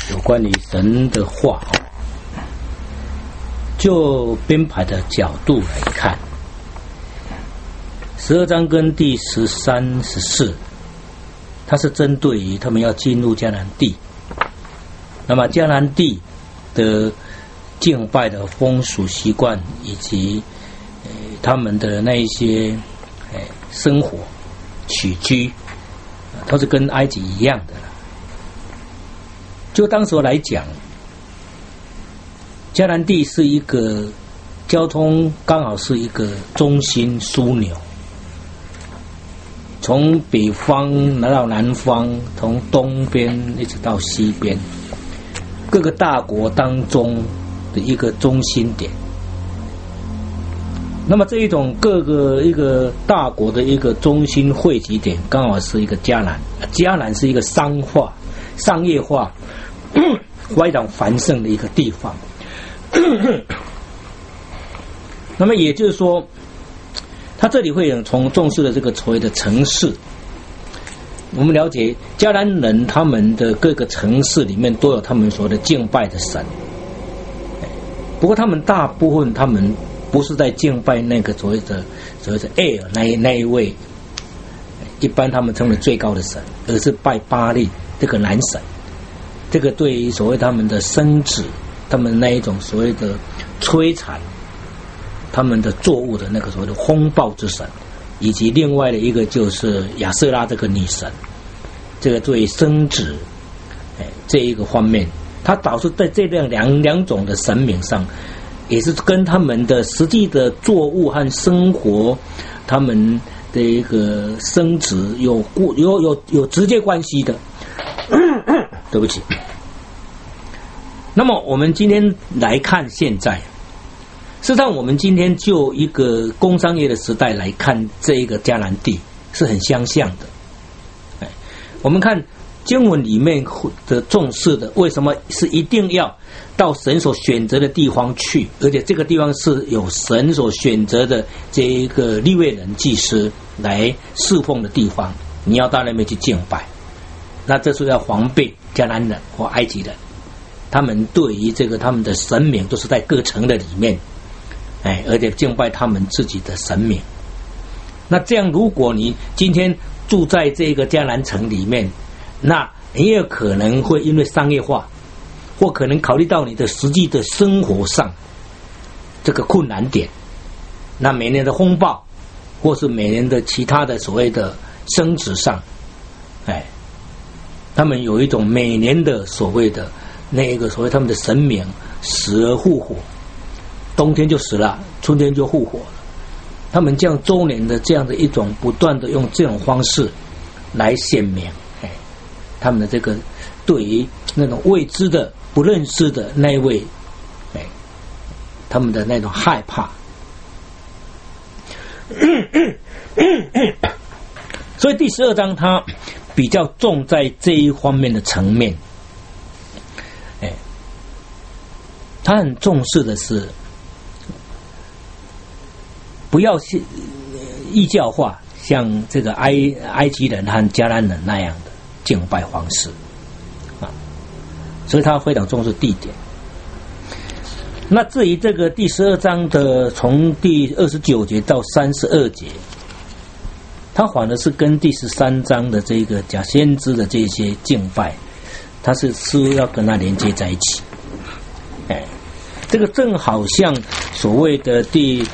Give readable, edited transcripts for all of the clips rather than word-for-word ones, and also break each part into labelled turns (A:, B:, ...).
A: 有关于神的话，就编排的角度来看，12章跟第13、14，它是针对于他们要进入迦南地，那么迦南地的敬拜的风俗习惯以及他们的那一些生活起居，都是跟埃及一样的。就当时来讲，迦南地是一个交通刚好是一个中心枢纽，从北方来到南方，从东边一直到西边，各个大国当中的一个中心点。那么这一种一个大国的一个中心汇集点，刚好是一个迦南。迦南是一个商业化非常繁盛的一个地方。那么也就是说，他这里会有从重视的这个所谓的城市。我们了解迦南人他们的各个城市里面都有他们所谓的敬拜的神，不过他们大部分他们不是在敬拜那个所谓的埃尔那一位，一般他们称为最高的神，而是拜巴力这个男神。这个对于所谓他们的生子，他们那一种所谓的摧残他们的作物的那个所谓的风暴之神，以及另外的一个就是亚瑟拉这个女神，这个对于生子这一个方面，它导致在这两种的神明上，也是跟他们的实际的作物和生活，他们的一个生子有直接关系的。对不起。那么我们今天来看现在，事实上我们今天就一个工商业的时代来看这一个迦南地是很相像的。我们看经文里面的重视的，为什么是一定要到神所选择的地方去，而且这个地方是有神所选择的这一个利未人祭司来侍奉的地方，你要到那边去敬拜，那这是要防备迦南人或埃及人，他们对于这个他们的神明都是在各城的里面，而且敬拜他们自己的神明。那这样如果你今天住在这个迦南城里面，那你也可能会因为商业化，或可能考虑到你的实际的生活上这个困难点，那每年的风暴或是每年的其他的所谓的升值上，他们有一种每年的所谓的那个所谓他们的神明死而复活，冬天就死了，春天就复活了。他们这样周年的这样的一种不断的用这种方式来显明他们的这个对于那种未知的不认识的那一位他们的那种害怕。所以第12章它比较重在这一方面的层面，他很重视的是不要异教化，像这个埃及人和迦南人那样的敬拜方式所以他非常重视地点。那至于这个第12章的从第29节到32节，它反而是跟第13章的这个假先知的这些敬拜，它是要跟它连接在一起。这个正好像所谓的第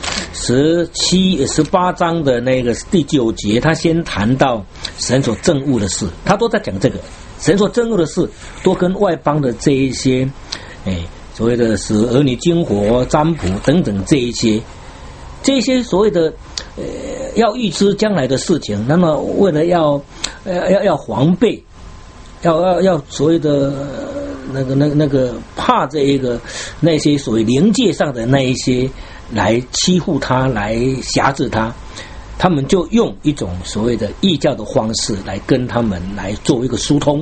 A: 18章的那个第9节，他先谈到神所憎恶的事，他都在讲这个神所憎恶的事，都跟外邦的这一些所谓的使儿女经火、占卜等等这些所谓的要预知将来的事情，那么为了要防备，要所谓的那个怕这一个那些所谓灵界上的那一些来欺负他，来辖制他，他们就用一种所谓的异教的方式来跟他们来做一个疏通。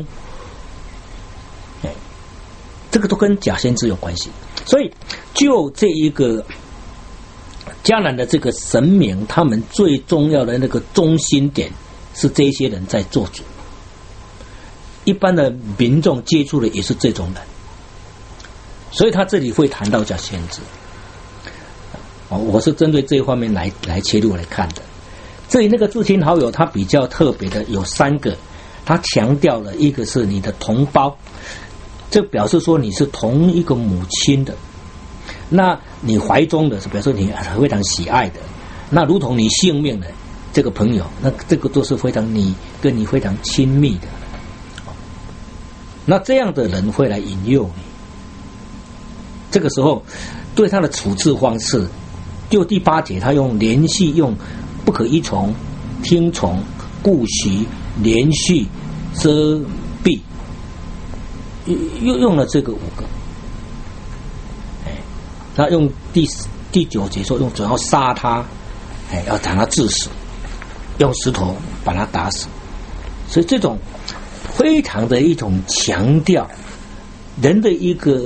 A: 这个都跟假先知有关系。所以就这一个迦南的这个神明，他们最重要的那个中心点是这些人在做主。 一般的民众接触的也是这种人，所以他这里会谈到叫先知。我是针对这一方面来切入来看的。至于那个至亲好友，他比较特别的有3个，他强调了一个是你的同胞，这表示说你是同一个母亲的，那你怀中的是表示你非常喜爱的，那如同你性命的这个朋友，那这个都是跟你非常亲密的。那这样的人会来引诱你，这个时候对他的处置方式，就第8节他用连续用不可依从、听从、顾惜、连续、遮蔽，又用了这个5个。那用第9节说用准要杀他，要让他致死，用石头把他打死。所以这种非常的一种强调人的一个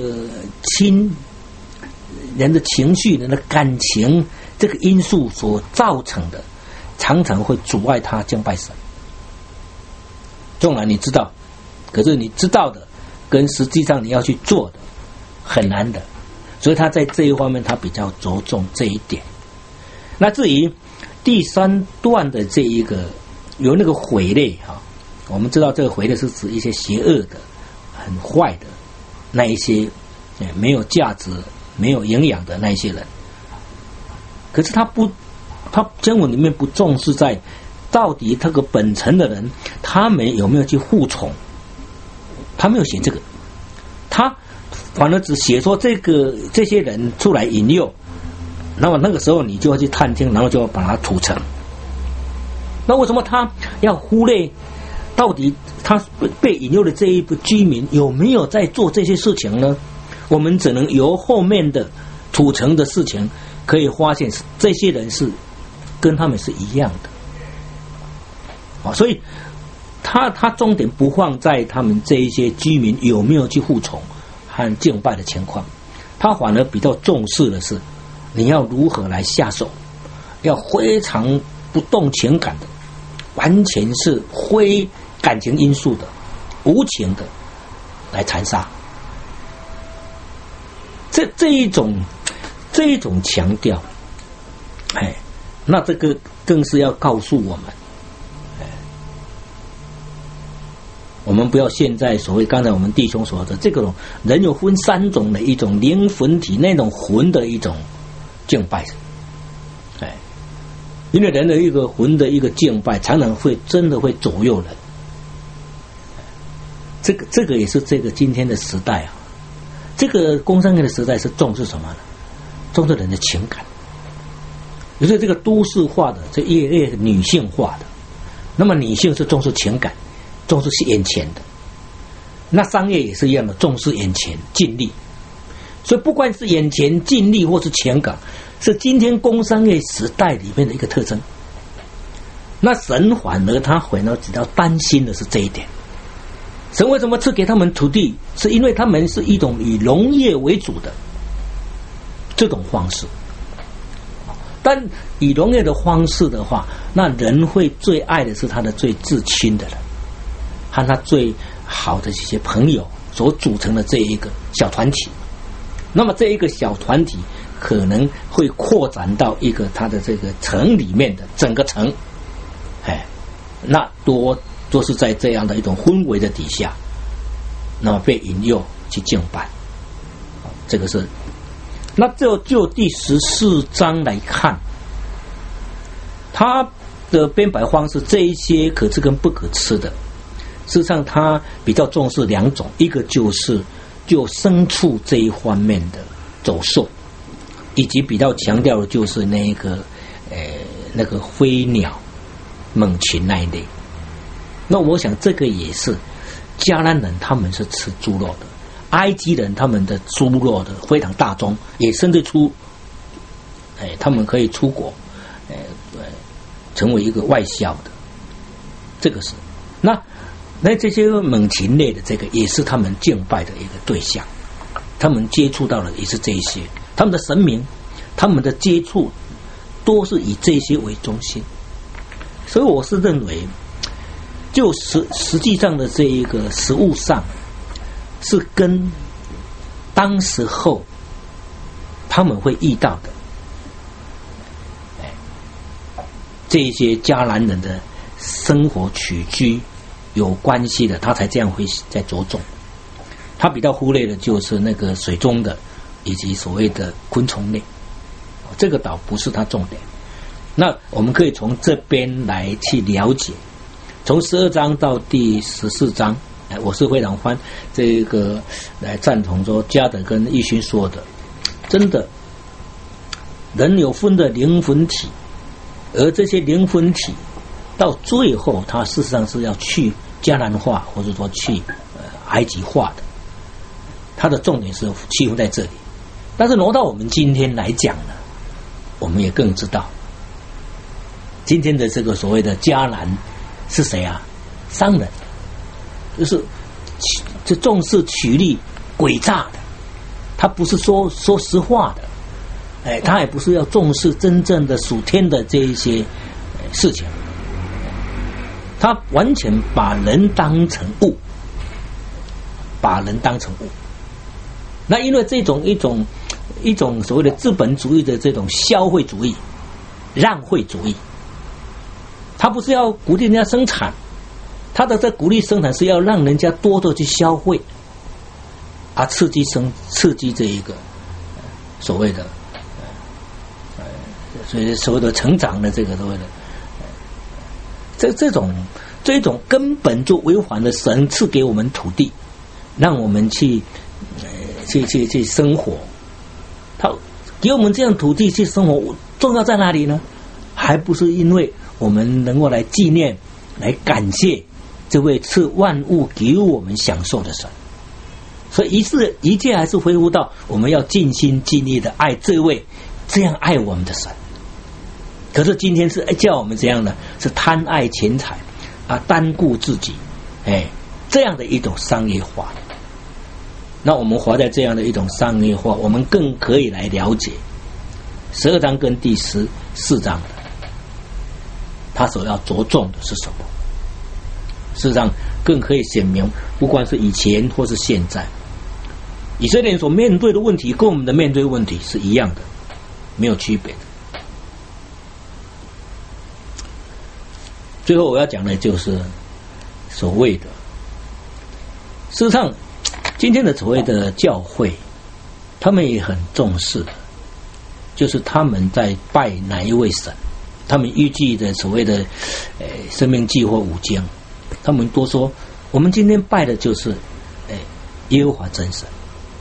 A: 人的情绪、人的感情这个因素所造成的，常常会阻碍他敬拜神。纵然你知道，可是你知道的跟实际上你要去做的很难的，所以他在这一方面他比较着重这一点。那至于第3段的这一个有那个毁类我们知道这个毁类是指一些邪恶的、很坏的那一些没有价值、没有营养的那一些人。可是他经文里面不重视在到底这个本层的人他们有没有去服从，他没有写这个，他反而只写说这些人出来引诱，那么那个时候你就要去探听，然后就要把它屠城。那为什么他要忽略到底他被引诱的这一部居民有没有在做这些事情呢？我们只能由后面的屠城的事情可以发现，这些人是跟他们是一样的。所以他重点不放在他们这一些居民有没有去服从和敬拜的情况，他反而比较重视的是你要如何来下手，要非常不动情感的，完全是非感情因素的、无情的来残杀。这一种强调，那这个更是要告诉我们，我们不要现在所谓刚才我们弟兄说的这个人有分3种的一种灵魂体那种魂的一种敬拜，因为人的一个魂的一个敬拜常常会真的会左右人。这个也是这个今天的时代这个工商业的时代是重视什么呢？重视人的情感。有时候这个都市化的这越女性化的，那么女性是重视情感，重视眼前的。那商业也是一样的，重视眼前尽力。所以不管是眼前尽力或是情感，是今天工商业时代里面的一个特征。那神反而只要担心的是这一点。神为什么赐给他们土地？是因为他们是一种以农业为主的这种方式。但以农业的方式的话，那人会最爱的是他的最至亲的人，和他最好的这些朋友所组成的这一个小团体。那么这一个小团体可能会扩展到一个他的这个城里面的整个城，那都是在这样的一种氛围的底下，那么被引诱去敬拜。这个是，那就第14章来看，他的编排方式，这一些可吃跟不可吃的，事实上他比较重视2种，一个就是就牲畜这一方面的走兽，以及比较强调的就是那个飞鸟、猛禽那一类。那我想这个也是迦南人他们是吃猪肉的，埃及人他们的猪肉的非常大宗，也甚至他们可以出国，成为一个外销的，这个是。那这些猛禽类的这个也是他们敬拜的一个对象，他们接触到的也是这一些，他们的神明，他们的接触都是以这些为中心。所以我是认为就实际上的这一个实物上，是跟当时候他们会遇到的这些迦南人的生活起居有关系的，他才这样会在着重。他比较忽略的就是那个水中的以及所谓的昆虫类，这个倒不是他重点。那我们可以从这边来去了解，从12章到第14章，我是非常这个来赞同说加德跟义勋说的，真的人有分的灵魂体，而这些灵魂体到最后它事实上是要去迦南化或者说去埃及化的，它的重点是区分在这里。但是挪到我们今天来讲呢，我们也更知道今天的这个所谓的迦南是谁啊？商人，就是这重视取利诡诈的，他不是说实话的，他也不是要重视真正的属天的这一些事情，他完全把人当成物，把人当成物。那因为这种一种所谓的资本主义的这种消费主义、让惠主义，他不是要鼓励人家生产，他的这鼓励生产是要让人家多的去消费，啊，刺激这一个所谓的所谓的成长的这个所谓的这种根本就违反了神赐给我们土地，让我们去生活。他给我们这样土地去生活，重要在哪里呢？还不是因为我们能够来纪念、来感谢这位赐万物给我们享受的神。所以一切还是恢复到我们要尽心尽力的爱这位这样爱我们的神。可是今天是叫我们这样的，是贪爱钱财啊，单顾自己，这样的一种商业化。那我们活在这样的一种商业化，我们更可以来了解12章跟第14章他所要着重的是什么。事实上更可以显明，不管是以前或是现在，以色列人所面对的问题跟我们的面对问题是一样的，没有区别的。最后我要讲的就是所谓的，事实上今天的所谓的教会，他们也很重视的，就是他们在拜哪一位神。他们依据的所谓的生命记或五经，他们多说我们今天拜的就是耶和华真神。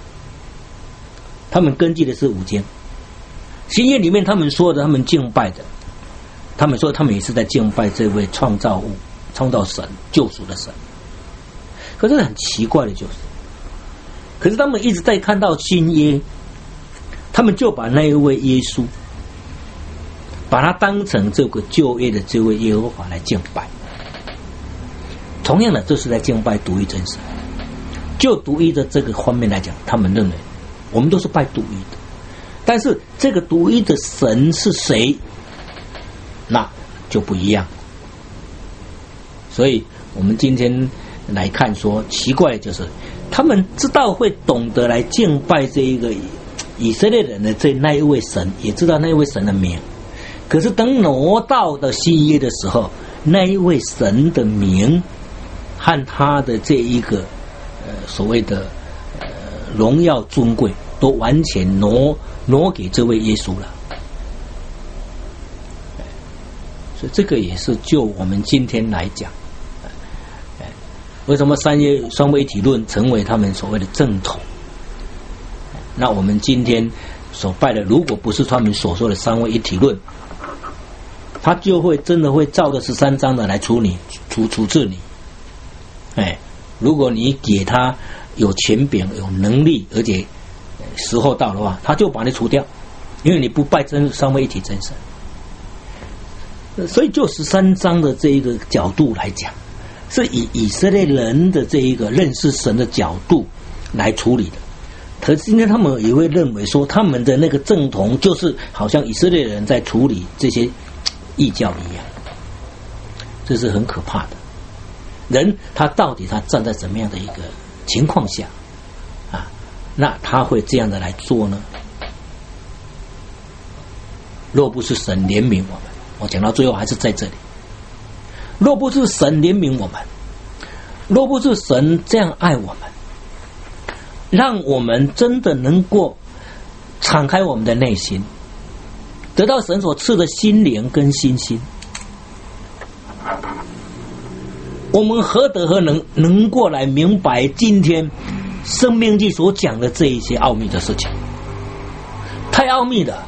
A: 他们根据的是五经，新约里面他们说的，他们敬拜的，他们说他们也是在敬拜这位创造物、创造神、救赎的神。可是很奇怪的就是，可是他们一直在看到新约，他们就把那一位耶稣，把他当成这个旧约的这位耶和华来敬拜。同样的，这是在敬拜独一真神。就独一的这个方面来讲，他们认为我们都是拜独一的，但是这个独一的神是谁，那就不一样。所以我们今天来看说，奇怪的就是他们知道会懂得来敬拜这一个以色列人的那一位神，也知道那一位神的名，可是等挪到的新约的时候，那一位神的名和他的这一个所谓的荣耀尊贵都完全挪给这位耶稣了。所以这个也是就我们今天来讲，为什么三位一体论成为他们所谓的正统？那我们今天所拜的，如果不是他们所说的三位一体论，他就会真的会照着13章的来处置你。如果你给他有权柄、有能力，而且时候到的话，他就把你除掉，因为你不拜三位一体真神。所以就13章的这一个角度来讲，是以色列人的这一个认识神的角度来处理的。可是今天他们也会认为说，他们的那个正统就是好像以色列人在处理这些异教一样，这是很可怕的。 人他到底他站在什么样的一个情况下啊？那他会这样的来做呢？若不是神怜悯我们，我讲到最后还是在这里。若不是神怜悯我们，若不是神这样爱我们，让我们真的能够敞开我们的内心，得到神所赐的心灵跟心心，我们何德何能过来明白今天生命记所讲的这一些奥秘的事情？太奥秘了，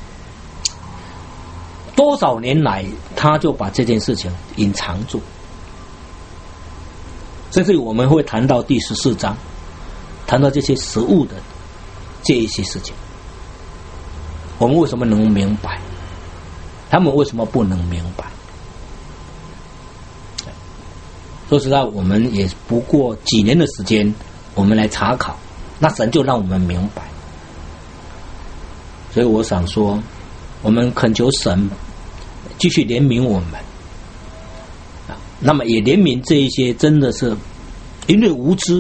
A: 多少年来他就把这件事情隐藏住。甚至我们会谈到第14章，谈到这些食物的这一些事情，我们为什么能明白？他们为什么不能明白？说实在，我们也不过几年的时间，我们来查考，那神就让我们明白。所以我想说，我们恳求神继续怜悯我们，那么也怜悯这一些真的是因为无知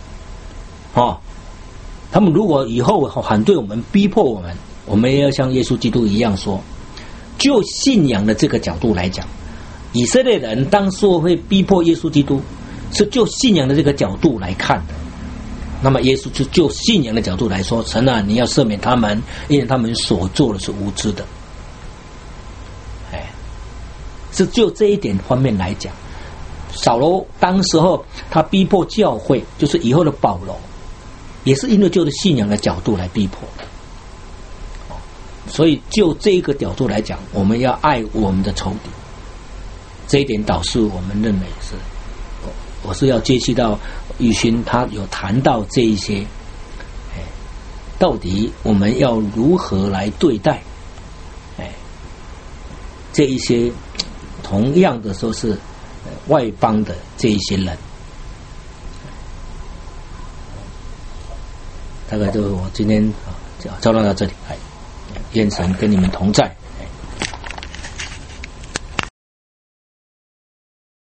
A: 他们如果以后反对我们、逼迫我们，我们也要像耶稣基督一样说，就信仰的这个角度来讲，以色列人当时会逼迫耶稣基督，是就信仰的这个角度来看的。那么耶稣就信仰的角度来说，神啊，你要赦免他们，因为他们所做的是无知的。是就这一点方面来讲，扫罗当时候他逼迫教会，就是以后的保罗，也是因为就着信仰的角度来逼迫。所以就这个角度来讲，我们要爱我们的仇敌，这一点导致我们认为是，我是要接续到玉勋他有谈到这一些，到底我们要如何来对待这一些同样的说是外邦的这一些人。大概就是我今天交流到这里，愿神跟你们同在。